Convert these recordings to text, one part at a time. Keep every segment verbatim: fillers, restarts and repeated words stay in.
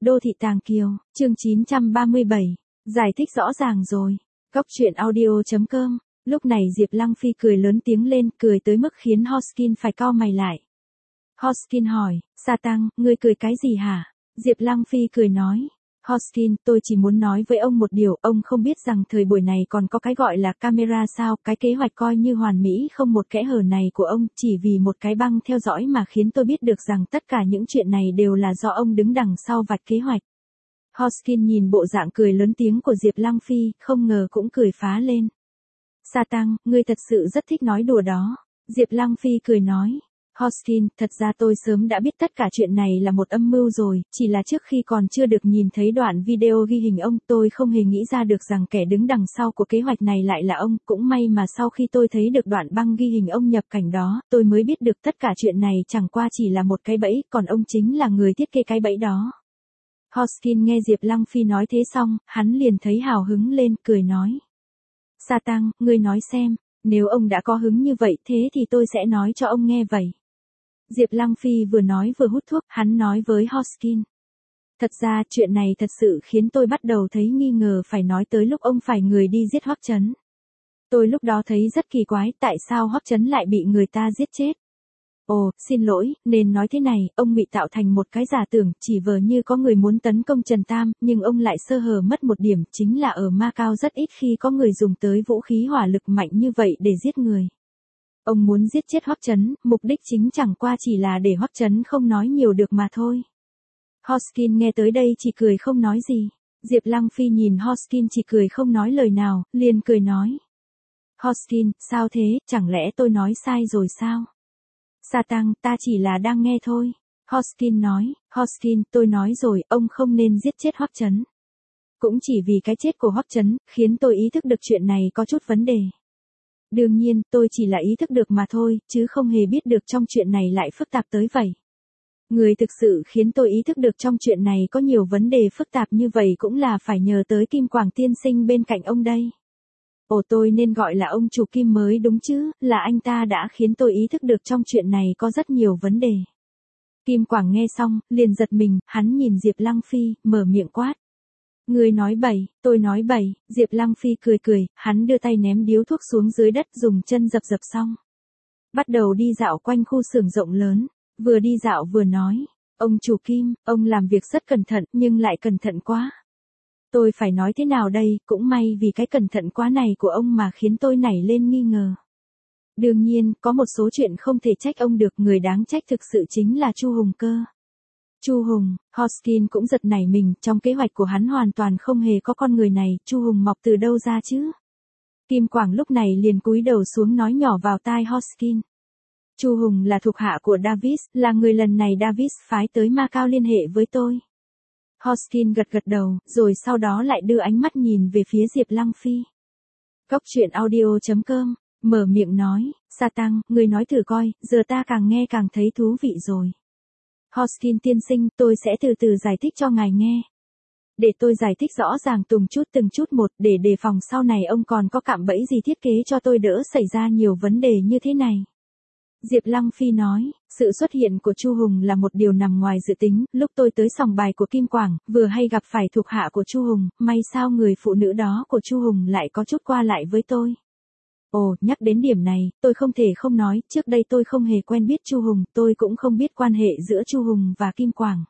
Đô thị Tàng Kiều, chương chín trăm ba mươi bảy. Giải thích rõ ràng rồi. Góc truyện audio chấm com. Lúc này Diệp Lăng Phi cười lớn tiếng lên, cười tới mức khiến Hoskin phải cau mày lại. Hoskin hỏi, Sa Tăng, ngươi cười cái gì hả? Diệp Lăng Phi cười nói. Hoskin, tôi chỉ muốn nói với ông một điều, ông không biết rằng thời buổi này còn có cái gọi là camera sao, cái kế hoạch coi như hoàn mỹ không một kẽ hở này của ông, chỉ vì một cái băng theo dõi mà khiến tôi biết được rằng tất cả những chuyện này đều là do ông đứng đằng sau vạch kế hoạch. Hoskin nhìn bộ dạng cười lớn tiếng của Diệp Lăng Phi, không ngờ cũng cười phá lên. Sa Tăng, ngươi thật sự rất thích nói đùa đó. Diệp Lăng Phi cười nói. Hoskin, thật ra tôi sớm đã biết tất cả chuyện này là một âm mưu rồi, chỉ là trước khi còn chưa được nhìn thấy đoạn video ghi hình ông, tôi không hề nghĩ ra được rằng kẻ đứng đằng sau của kế hoạch này lại là ông, cũng may mà sau khi tôi thấy được đoạn băng ghi hình ông nhập cảnh đó, tôi mới biết được tất cả chuyện này chẳng qua chỉ là một cái bẫy, còn ông chính là người thiết kế cái bẫy đó. Hoskin nghe Diệp Lăng Phi nói thế xong, hắn liền thấy hào hứng lên, cười nói. Sa Tăng, ngươi nói xem, nếu ông đã có hứng như vậy thế thì tôi sẽ nói cho ông nghe vậy. Diệp Lăng Phi vừa nói vừa hút thuốc, hắn nói với Hoskin. Thật ra chuyện này thật sự khiến tôi bắt đầu thấy nghi ngờ phải nói tới lúc ông phải người đi giết Hoắc Chấn. Tôi lúc đó thấy rất kỳ quái tại sao Hoắc Chấn lại bị người ta giết chết. Ồ, xin lỗi, nên nói thế này, ông ngụy tạo thành một cái giả tưởng, chỉ vờ như có người muốn tấn công Trần Tam, nhưng ông lại sơ hở mất một điểm, chính là ở Macau rất ít khi có người dùng tới vũ khí hỏa lực mạnh như vậy để giết người. Ông muốn giết chết Hoắc Chấn, mục đích chính chẳng qua chỉ là để Hoắc Chấn không nói nhiều được mà thôi. Hoskin nghe tới đây chỉ cười không nói gì. Diệp Lăng Phi nhìn Hoskin chỉ cười không nói lời nào, liền cười nói. Hoskin, sao thế, chẳng lẽ tôi nói sai rồi sao? Sa Tăng, ta chỉ là đang nghe thôi. Hoskin nói, Hoskin, tôi nói rồi, ông không nên giết chết Hoắc Chấn. Cũng chỉ vì cái chết của Hoắc Chấn, khiến tôi ý thức được chuyện này có chút vấn đề. Đương nhiên, tôi chỉ là ý thức được mà thôi, chứ không hề biết được trong chuyện này lại phức tạp tới vậy. Người thực sự khiến tôi ý thức được trong chuyện này có nhiều vấn đề phức tạp như vậy cũng là phải nhờ tới Kim Quảng tiên sinh bên cạnh ông đây. Ồ, tôi nên gọi là ông chủ Kim mới đúng chứ, là anh ta đã khiến tôi ý thức được trong chuyện này có rất nhiều vấn đề. Kim Quảng nghe xong, liền giật mình, hắn nhìn Diệp Lăng Phi, mở miệng quát. Người nói bậy, tôi nói bậy, Diệp Lăng Phi cười cười, hắn đưa tay ném điếu thuốc xuống dưới đất dùng chân dập dập xong. Bắt đầu đi dạo quanh khu xưởng rộng lớn, vừa đi dạo vừa nói, ông chủ Kim, ông làm việc rất cẩn thận nhưng lại cẩn thận quá. Tôi phải nói thế nào đây, cũng may vì cái cẩn thận quá này của ông mà khiến tôi nảy lên nghi ngờ. Đương nhiên, có một số chuyện không thể trách ông được, người đáng trách thực sự chính là Chu Hùng cơ. Chu Hùng, Hoskin cũng giật nảy mình, trong kế hoạch của hắn hoàn toàn không hề có con người này, Chu Hùng mọc từ đâu ra chứ? Kim Quảng lúc này liền cúi đầu xuống nói nhỏ vào tai Hoskin. Chu Hùng là thuộc hạ của Davis, là người lần này Davis phái tới Macau liên hệ với tôi. Hoskin gật gật đầu, rồi sau đó lại đưa ánh mắt nhìn về phía Diệp Lăng Phi. Góc truyện audio chấm com, mở miệng nói, Sa Tăng, người nói thử coi, giờ ta càng nghe càng thấy thú vị rồi. Hoskin tiên sinh, tôi sẽ từ từ giải thích cho ngài nghe. Để tôi giải thích rõ ràng từng chút từng chút một, để đề phòng sau này ông còn có cạm bẫy gì thiết kế cho tôi đỡ xảy ra nhiều vấn đề như thế này. Diệp Lăng Phi nói, sự xuất hiện của Chu Hùng là một điều nằm ngoài dự tính, lúc tôi tới sòng bài của Kim Quảng, vừa hay gặp phải thuộc hạ của Chu Hùng, may sao người phụ nữ đó của Chu Hùng lại có chút qua lại với tôi. Ồ, nhắc đến điểm này, tôi không thể không nói, trước đây tôi không hề quen biết Chu Hùng, tôi cũng không biết quan hệ giữa Chu Hùng và Kim Quảng.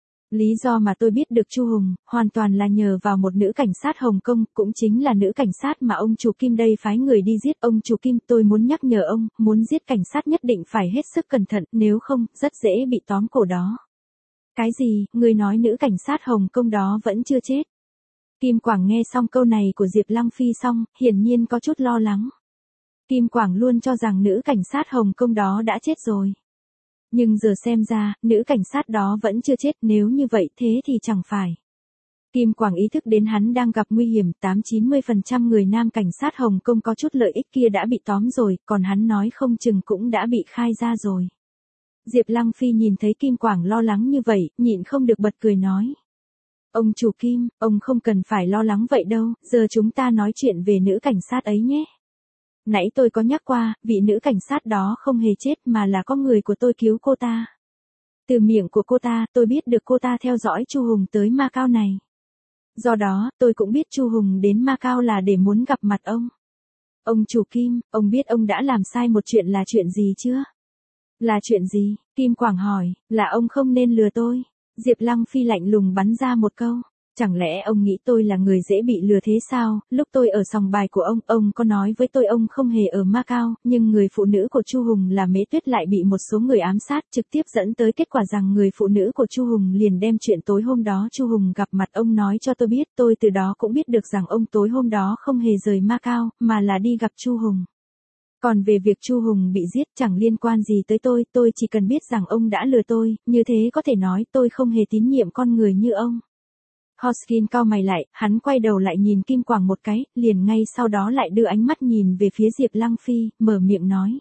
Lý do mà tôi biết được Chu Hùng, hoàn toàn là nhờ vào một nữ cảnh sát Hồng Kông, cũng chính là nữ cảnh sát mà ông chủ Kim đây phái người đi giết. Ông chủ Kim, tôi muốn nhắc nhở ông, muốn giết cảnh sát nhất định phải hết sức cẩn thận, nếu không, rất dễ bị tóm cổ đó. Cái gì, người nói nữ cảnh sát Hồng Kông đó vẫn chưa chết? Kim Quảng nghe xong câu này của Diệp Lăng Phi xong, hiển nhiên có chút lo lắng. Kim Quảng luôn cho rằng nữ cảnh sát Hồng Kông đó đã chết rồi. Nhưng giờ xem ra, nữ cảnh sát đó vẫn chưa chết, nếu như vậy thế thì chẳng phải. Kim Quảng ý thức đến hắn đang gặp nguy hiểm, tám chín mươi phần trăm người nam cảnh sát Hồng Kông có chút lợi ích kia đã bị tóm rồi, còn hắn nói không chừng cũng đã bị khai ra rồi. Diệp Lăng Phi nhìn thấy Kim Quảng lo lắng như vậy, nhịn không được bật cười nói. Ông chủ Kim, ông không cần phải lo lắng vậy đâu, giờ chúng ta nói chuyện về nữ cảnh sát ấy nhé. Nãy tôi có nhắc qua, vị nữ cảnh sát đó không hề chết mà là có người của tôi cứu cô ta. Từ miệng của cô ta, tôi biết được cô ta theo dõi Chu Hùng tới Macau này. Do đó, tôi cũng biết Chu Hùng đến Macau là để muốn gặp mặt ông. Ông chủ Kim, ông biết ông đã làm sai một chuyện là chuyện gì chưa? Là chuyện gì? Kim Quảng hỏi, là ông không nên lừa tôi. Diệp Lăng Phi lạnh lùng bắn ra một câu. Chẳng lẽ ông nghĩ tôi là người dễ bị lừa thế sao? Lúc tôi ở sòng bài của ông, ông có nói với tôi ông không hề ở Macau, nhưng người phụ nữ của Chu Hùng là Mễ Tuyết lại bị một số người ám sát, trực tiếp dẫn tới kết quả rằng người phụ nữ của Chu Hùng liền đem chuyện tối hôm đó Chu Hùng gặp mặt ông nói cho tôi biết. Tôi từ đó cũng biết được rằng ông tối hôm đó không hề rời Macau, mà là đi gặp Chu Hùng. Còn về việc Chu Hùng bị giết chẳng liên quan gì tới tôi, tôi chỉ cần biết rằng ông đã lừa tôi, như thế có thể nói tôi không hề tín nhiệm con người như ông. Hoskin cau mày lại, hắn quay đầu lại nhìn Kim Quảng một cái, liền ngay sau đó lại đưa ánh mắt nhìn về phía Diệp Lăng Phi, mở miệng nói.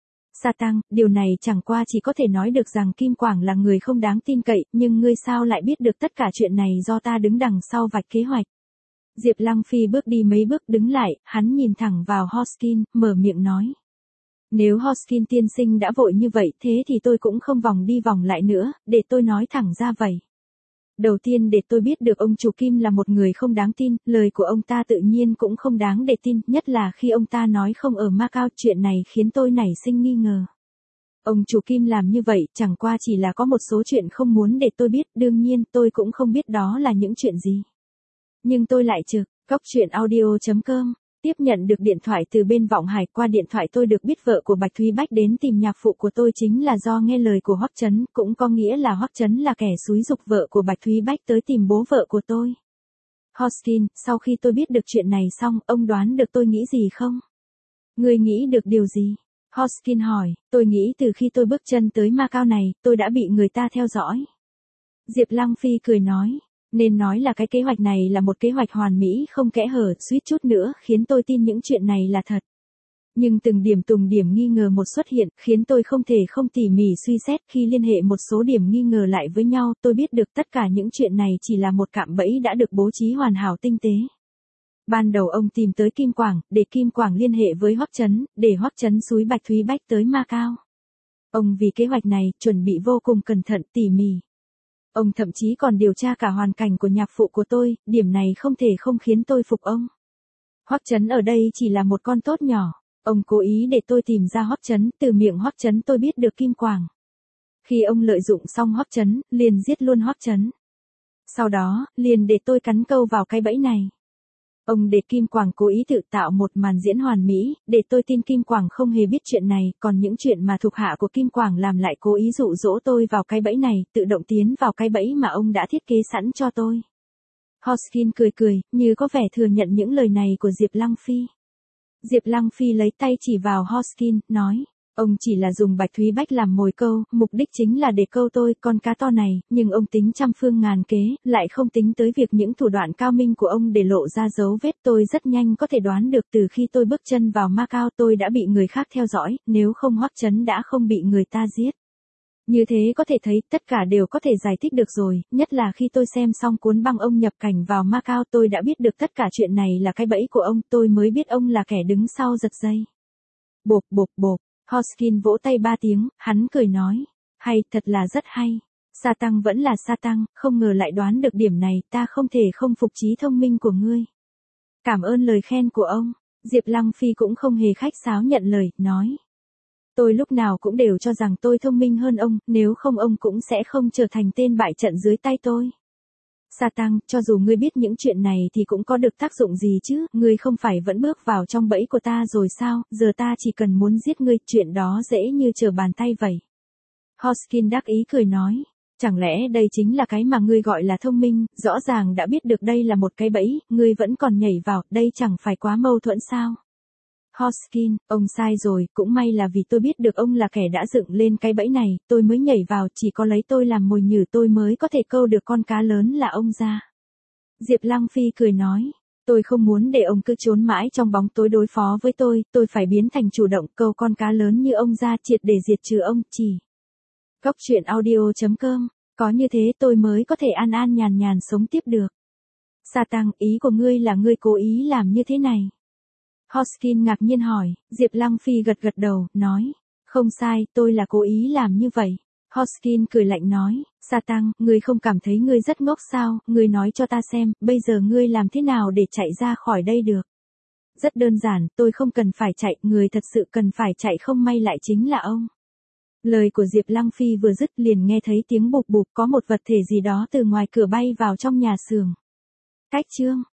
Sa Tăng, điều này chẳng qua chỉ có thể nói được rằng Kim Quảng là người không đáng tin cậy, nhưng ngươi sao lại biết được tất cả chuyện này do ta đứng đằng sau vạch kế hoạch. Diệp Lăng Phi bước đi mấy bước đứng lại, hắn nhìn thẳng vào Hoskin, mở miệng nói. Nếu Hoskin tiên sinh đã vội như vậy thế thì tôi cũng không vòng đi vòng lại nữa, để tôi nói thẳng ra vậy. Đầu tiên để tôi biết được ông chủ Kim là một người không đáng tin, lời của ông ta tự nhiên cũng không đáng để tin, nhất là khi ông ta nói không ở Macau, chuyện này khiến tôi nảy sinh nghi ngờ. Ông chủ Kim làm như vậy chẳng qua chỉ là có một số chuyện không muốn để tôi biết, đương nhiên tôi cũng không biết đó là những chuyện gì. Nhưng tôi lại trực, góc truyện audio chấm com, tiếp nhận được điện thoại từ bên Vọng Hải. Qua điện thoại tôi được biết vợ của Bạch Thúy Bách đến tìm nhạc phụ của tôi chính là do nghe lời của Hoắc Chấn, cũng có nghĩa là Hoắc Chấn là kẻ xúi giục vợ của Bạch Thúy Bách tới tìm bố vợ của tôi. Hoskin, sau khi tôi biết được chuyện này xong, ông đoán được tôi nghĩ gì không? Ngươi nghĩ được điều gì? Hoskin hỏi, tôi nghĩ từ khi tôi bước chân tới Macau này, tôi đã bị người ta theo dõi. Diệp Lăng Phi cười nói. Nên nói là cái kế hoạch này là một kế hoạch hoàn mỹ không kẽ hở, suýt chút nữa khiến tôi tin những chuyện này là thật. Nhưng từng điểm từng điểm nghi ngờ một xuất hiện, khiến tôi không thể không tỉ mỉ suy xét. Khi liên hệ một số điểm nghi ngờ lại với nhau, tôi biết được tất cả những chuyện này chỉ là một cạm bẫy đã được bố trí hoàn hảo tinh tế. Ban đầu ông tìm tới Kim Quảng, để Kim Quảng liên hệ với Hoắc Chấn, để Hoắc Chấn xúi Bạch Thúy Bách tới Macau. Ông vì kế hoạch này, chuẩn bị vô cùng cẩn thận tỉ mỉ. Ông thậm chí còn điều tra cả hoàn cảnh của nhạc phụ của tôi, điểm này không thể không khiến tôi phục ông. Hoắc Chấn ở đây chỉ là một con tốt nhỏ, ông cố ý để tôi tìm ra Hoắc Chấn, từ miệng Hoắc Chấn tôi biết được Kim Quảng. Khi ông lợi dụng xong Hoắc Chấn, liền giết luôn Hoắc Chấn. Sau đó, liền để tôi cắn câu vào cái bẫy này. Ông để Kim Quảng cố ý tự tạo một màn diễn hoàn mỹ, để tôi tin Kim Quảng không hề biết chuyện này, còn những chuyện mà thuộc hạ của Kim Quảng làm lại cố ý dụ dỗ tôi vào cái bẫy này, tự động tiến vào cái bẫy mà ông đã thiết kế sẵn cho tôi. Hoskin cười cười, như có vẻ thừa nhận những lời này của Diệp Lăng Phi. Diệp Lăng Phi lấy tay chỉ vào Hoskin, nói. Ông chỉ là dùng Bạch Thúy Bách làm mồi câu, mục đích chính là để câu tôi, con cá to này, nhưng ông tính trăm phương ngàn kế, lại không tính tới việc những thủ đoạn cao minh của ông để lộ ra dấu vết. Tôi rất nhanh có thể đoán được từ khi tôi bước chân vào Macau tôi đã bị người khác theo dõi, nếu không Hoắc Chấn đã không bị người ta giết. Như thế có thể thấy tất cả đều có thể giải thích được rồi, nhất là khi tôi xem xong cuốn băng ông nhập cảnh vào Macau tôi đã biết được tất cả chuyện này là cái bẫy của ông, tôi mới biết ông là kẻ đứng sau giật dây. Bộp bộp bộp. Hoskin vỗ tay ba tiếng, hắn cười nói. Hay, thật là rất hay. Sa Tăng vẫn là Sa Tăng, không ngờ lại đoán được điểm này, ta không thể không phục trí thông minh của ngươi. Cảm ơn lời khen của ông. Diệp Lăng Phi cũng không hề khách sáo nhận lời, nói. Tôi lúc nào cũng đều cho rằng tôi thông minh hơn ông, nếu không ông cũng sẽ không trở thành tên bại trận dưới tay tôi. Sa Tăng, cho dù ngươi biết những chuyện này thì cũng có được tác dụng gì chứ, ngươi không phải vẫn bước vào trong bẫy của ta rồi sao, giờ ta chỉ cần muốn giết ngươi, chuyện đó dễ như trở bàn tay vậy. Hoskin đắc ý cười nói, chẳng lẽ đây chính là cái mà ngươi gọi là thông minh, rõ ràng đã biết được đây là một cái bẫy, ngươi vẫn còn nhảy vào, đây chẳng phải quá mâu thuẫn sao? Hoskin, ông sai rồi, cũng may là vì tôi biết được ông là kẻ đã dựng lên cái bẫy này, tôi mới nhảy vào, chỉ có lấy tôi làm mồi nhử tôi mới có thể câu được con cá lớn là ông ra. Diệp Lăng Phi cười nói, tôi không muốn để ông cứ trốn mãi trong bóng tối đối phó với tôi, tôi phải biến thành chủ động câu con cá lớn như ông ra triệt để diệt trừ ông, chỉ. Góc truyện audio chấm com, có như thế tôi mới có thể an an nhàn nhàn sống tiếp được. Sa Tăng, ý của ngươi là ngươi cố ý làm như thế này. Hoskin ngạc nhiên hỏi, Diệp Lăng Phi gật gật đầu, nói, không sai, tôi là cố ý làm như vậy. Hoskin cười lạnh nói, Sa Tăng, ngươi không cảm thấy ngươi rất ngốc sao, ngươi nói cho ta xem, bây giờ ngươi làm thế nào để chạy ra khỏi đây được? Rất đơn giản, tôi không cần phải chạy, người thật sự cần phải chạy không may lại chính là ông. Lời của Diệp Lăng Phi vừa dứt liền nghe thấy tiếng bụp bụp, có một vật thể gì đó từ ngoài cửa bay vào trong nhà xưởng. Cách chương